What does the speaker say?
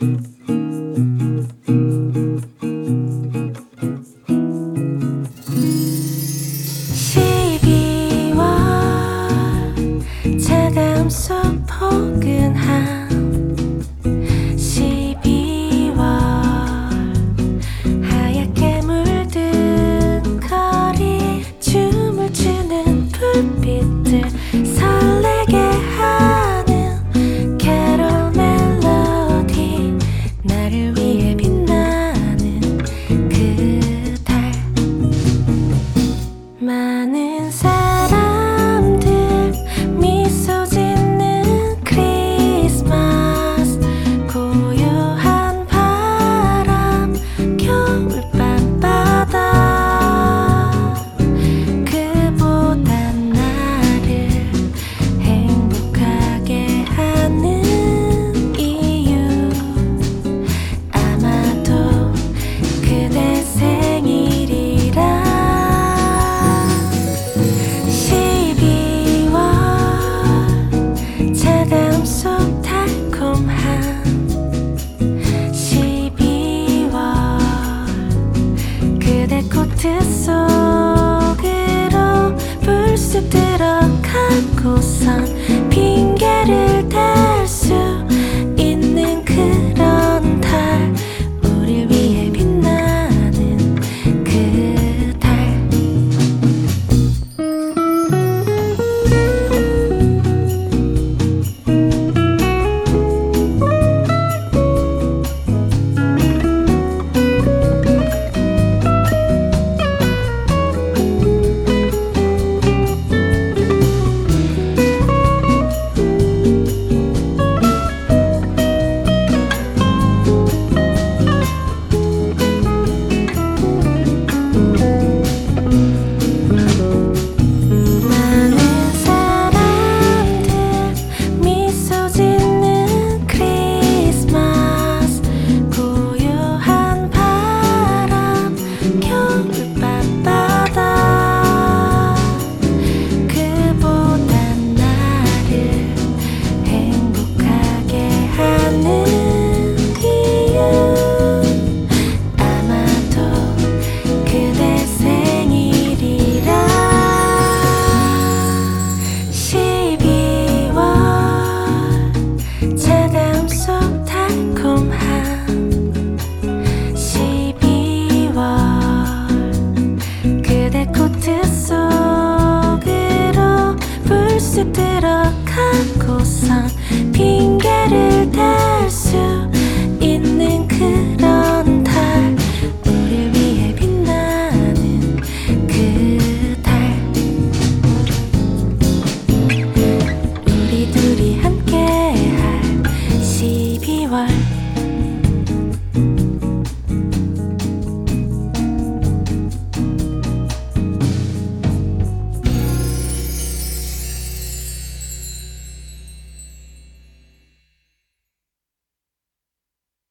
차가움 속 포근함 12월 하얗게 물든 거리 춤을 추는 불빛들 설레게 하는 캐롤 멜로디 나를 위해 빛나는 그 달 많은 사람들 미소 짓는 크리스마스 고요한 바람 겨울밤 바다 그보단 나를 행복하게 하는 이유 아마도 그대 생일이라 12월 차가움 속 달콤한 12월 그대 코트 속으로 불쑥 들어가고선 핑계를 댈 수 있는 그런 달 우릴 위해 빛나는 그 달 많은 사람들 미소 짓는 크리스마스 고요한 바람 겨울밤 바다 그보단 나를 행복하게 하는 이유 아마도 그대 생일이라 12월 차가움 속 달콤한 12월 그대 코트 속으로 불쑥 들어가고선 핑계를 댈 수 있는 그런 달 우릴 위해 빛나는 그 달 우리 둘이 함께할 12월